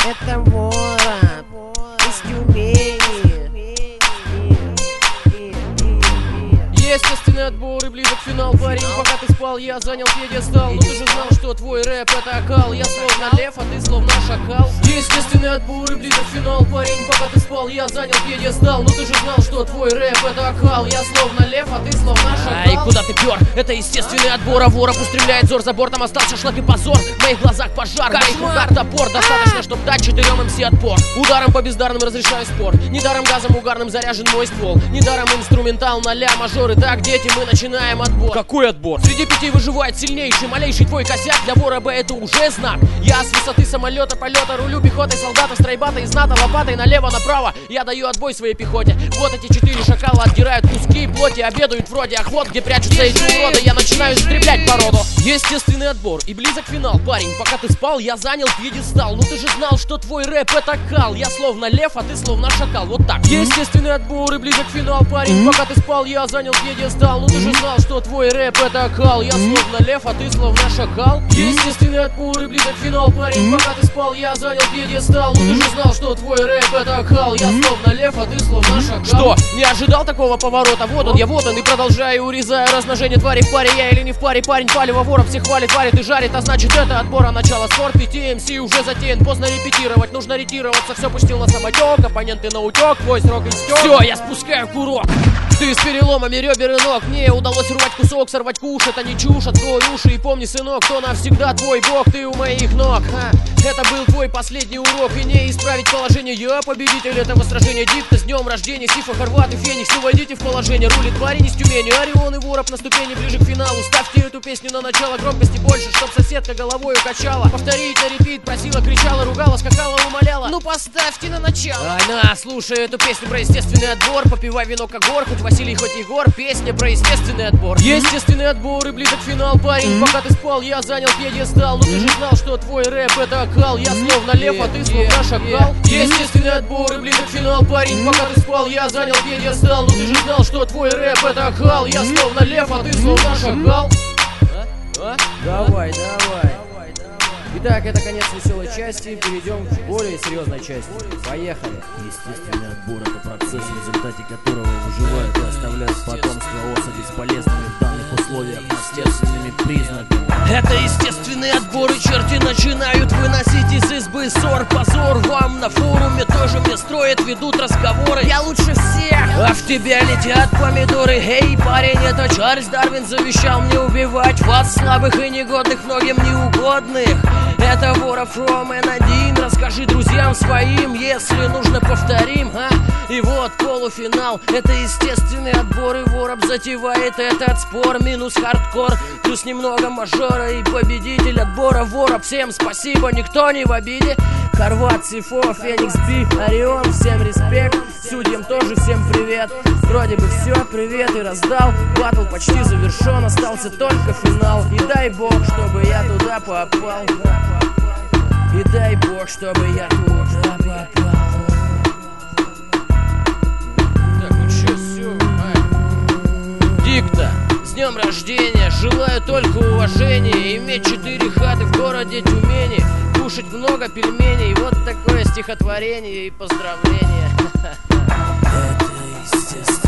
Это Вороб из Тюмени. Естественный отбор и близок финал, парень. Пока ты спал, я занял пьедестал. Но ты же знал, что твой рэп это окал. Я словно лев, а ты словно шакал. Естественный отбор и близок финал, парень. Пока ты спал, я занял пьедестал. Но ты же знал, что твой рэп это окал. Я словно лев, а ты словно шакал. И куда ты пёр? Это естественный отбор, а вороб устремляет зор. За бортом остался шлак и позор. В моих глазах пожар, в моих руках топор. Достаточно, чтоб дать 4 МС отпор. Ударом по бездарным разрешаю спор. Недаром газом угарным заряжен мой ствол. Недаром инструментал на ля мажоры. Так, дети, мы начинаем отбор. Какой отбор? Среди 5 выживает сильнейший, малейший твой косяк. Для вороба это уже знак. Я с высоты самолета, полета рулю пехотой, солдата, стройбата, из НАТО, лопатой налево-направо. Я даю отбой своей пехоте. Вот эти 4 шакала отдирают куски плоти, обедают вроде охот, где прячутся эти уроды. Я начинаю истреблять породу. Естественный отбор и близок финал, парень. Пока ты спал, я занял пьедестал. Ну ты же знал, что твой рэп это кал. Я словно лев, а ты словно шакал. Вот так. Естественный отбор и близок финал, парень. Пока ты спал, я занял пьедестал. Ну ты же знал, что твой рэп это кал. Я словно лев, а ты словно шакал. Естественный отбор и близок финал, парень. Пока ты спал, я занял пьедестал. Ну ты же знал, что твой рэп это кал. Я словно лев, а ты словно шакал. Что? Не ожидал такого поворота? Вот он, я вот он. И продолжаю, урезаю размножение твари в паре. Я или не в паре, парень, палево, вороб всех хвалит, варит и жарит. А значит это отбора, начало спор. 5 МС уже затеян, поздно репетировать. Нужно ретироваться, все пустил на самотек. Оппоненты на утек, твой срок истек. Все, я спускаю курок. Ты с переломами ребер и ног. Мне удалось урвать кусок, сорвать куш. Это не чушь, открой уши и помни, сынок, кто навсегда твой бог, ты у моих ног. Это был твой последний урок, и не исправить положение. Я победитель этого сражения. Дикта, с днем рождения, Сифа, Хорват и Феникс. Ну войдите в положение, рулит парень из Тюмени. Орион и Вороб на ступени ближе к финалу. Ставьте эту песню на начало, громкости больше, чтоб соседка головой укачала. Повторить на репит, просила, кричала, ругала, скакала, умоляла. Ну поставьте на начало. На, слушай эту песню про естественный отбор. Попивай вино как гор, хоть Василий, хоть Егор. Песня про естественный отбор. Естественный отбор и близок финал, парень. Пока ты спал, я занял пьедестал. Ну ты же знал, что твой рэп это кал. Я словно лев, а ты словно шакал. Естественный отбор и близок финал, парень. Пока ты спал, я занял пьедестал. Ну ты же знал, что твой рэп это кал. Я словно лев, а ты словно шакал. Давай. Итак, это конец веселой части. Перейдем к более серьезной части. Поехали. Естественный отбор — это процесс, в результате которого выживают и оставляют потомство особи бесполезными в данных условиях наследственными признаками. Это естественный отбор, и черти начинают выносить из избы ссор. Позор вам на форуме тоже мне строят, ведут разговоры. Я лучше всех, а в тебя летят помидоры. Эй, парень, это Чарльз Дарвин завещал мне убивать вас, слабых и негодных, многим неугодных. Это Вороб from N1. Расскажи друзьям своим, если нужно, повторим, И вот полуфинал. Это естественный отбор, и Вороб затевает этот спор. Минус хардкор, плюс немного мажора. И победитель отбора Вороб. Всем спасибо, никто не в обиде. Хорват, Сифо, Феникс, Би, Орион, всем респект. Судьям тоже всем привет. Вроде бы все, привет и раздал. Баттл почти завершен, остался только финал. И дай бог, чтобы я туда попал. И дай бог, чтобы я туда попал. Так, ну чё, всё, Дикта, с днем рождения. Желаю только уважения. Иметь 4 хаты в городе Тюмени. Кушать много пельменей. Вот такое стихотворение и поздравление. Это естественно.